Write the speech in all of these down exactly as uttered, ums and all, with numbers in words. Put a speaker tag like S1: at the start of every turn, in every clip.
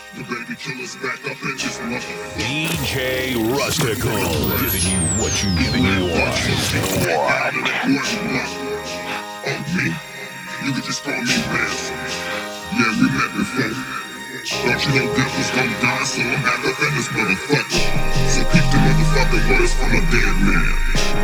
S1: The baby killer's back up in this motherfucker.
S2: D J Rustical, giving you what you giving you want.
S1: On me, you can just call me Ransom. Yeah, we met before. Don't you know devils gon' die, so I'm back up in this motherfucker. So keep the motherfucking words from a dead man.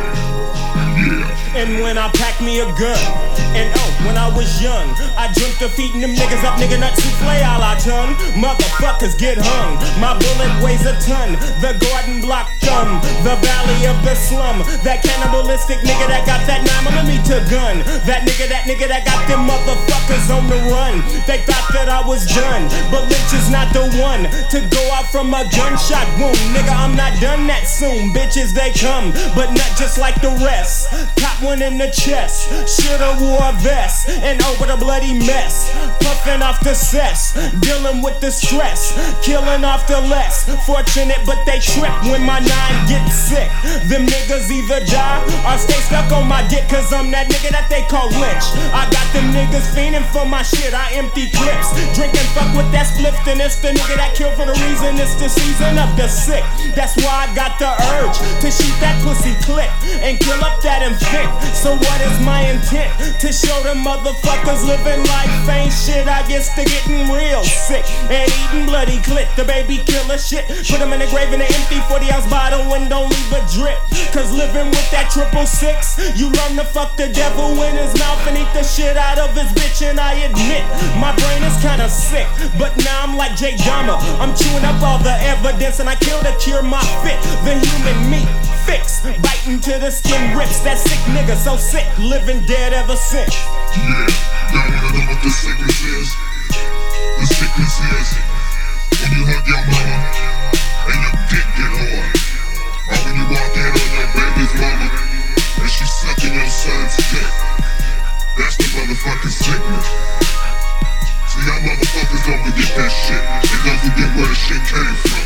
S1: Yeah.
S3: And when I packed me a gun, and oh, when I was young, I dreamt of feeding them niggas up, nigga nut souffle a la tongue. Motherfuckers get hung, my bullet weighs a ton. The garden block gum, the valley of the slum. That cannibalistic nigga that got that nine millimeter gun. That nigga, that nigga that got them motherfuckers on the run. They thought that I was done, but Lynch is not the one to go out from a gunshot wound. Nigga, I'm not done that soon. Bitches, they come, but not just like the rest. Caught one in the chest, shoulda wore a vest, and over the bloody mess. Puffing off the cess, dealing with the stress, killing off the less fortunate, but they trip when my nine gets sick. Them niggas either die or stay stuck on my dick, cause I'm that nigga that they call Lynch. I got them niggas fiending for my shit, I empty clips, drinking fuck with that spliff, and it's the nigga that killed for the reason it's the season of the sick. That's why I got the urge to shoot that pussy clip and kill up that infant. So what is my intent? To show them motherfuckers living life ain't shit. I guess they're getting real sick and eating bloody clit. The baby killer shit. Put them in the grave in an empty forty ounce bottle and don't leave a drip. Cause living with that triple six, you learn to fuck the devil in his mouth and eat the shit out of his bitch. And I admit, my brain is kinda sick, but now I'm like Jay Dahmer. I'm chewing up all the evidence and I kill to cure my fit. The human meat fix, biting to the skin rips. That sick nigga so sick, living dead ever since.
S1: Yeah, y'all wanna know what the sickness is? The sickness is when you hug your mama and your dick get hard. Or when you walk in on your baby's mama and she's sucking your son's dick. That's the motherfucking sickness. See, y'all motherfuckers don't forget that shit. And don't forget where the shit came from.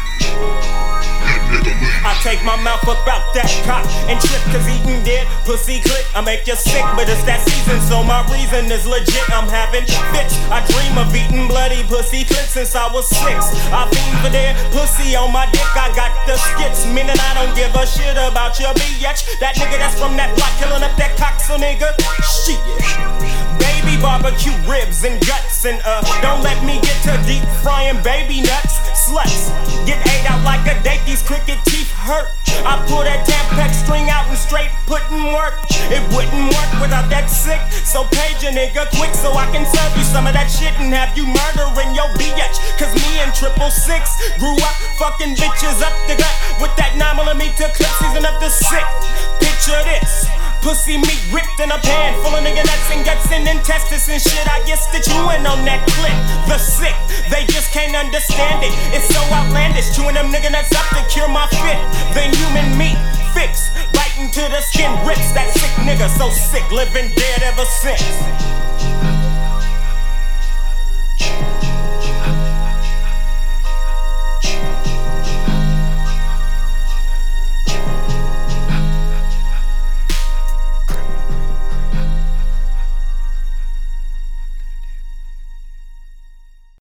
S3: I take my mouth up out that cock and trip, cause eating dead pussy click. I make you sick, but it's that season, so my reason is legit. I'm having fits. I dream of eating bloody pussy clip since I was six. I fiend for dead pussy on my dick. I got the skits, meaning I don't give a shit about your bitch. That nigga that's from that block killing up that cock, so nigga, shit. Baby barbecue ribs and guts, and uh, don't let me get to deep frying baby nuts. Sluts get ate out like a date. These cricket teeth hurt. I pull that Tampax string out and straight puttin' work. It wouldn't work without that sick. So page a nigga quick so I can serve you some of that shit and have you murdering your bitch. Cause me and triple six grew up fucking bitches up the gut with that nine millimeter clip season of the sick. Picture this. Pussy meat ripped in a pan full of nigga nuts and guts and intestines and shit. I guess that you in on that clip. The sick, they just can't understand it. It's so outlandish, chewing them nigga nuts up to cure my fit. The human meat fix, biting to the skin rips. That sick nigga so sick, living dead ever since.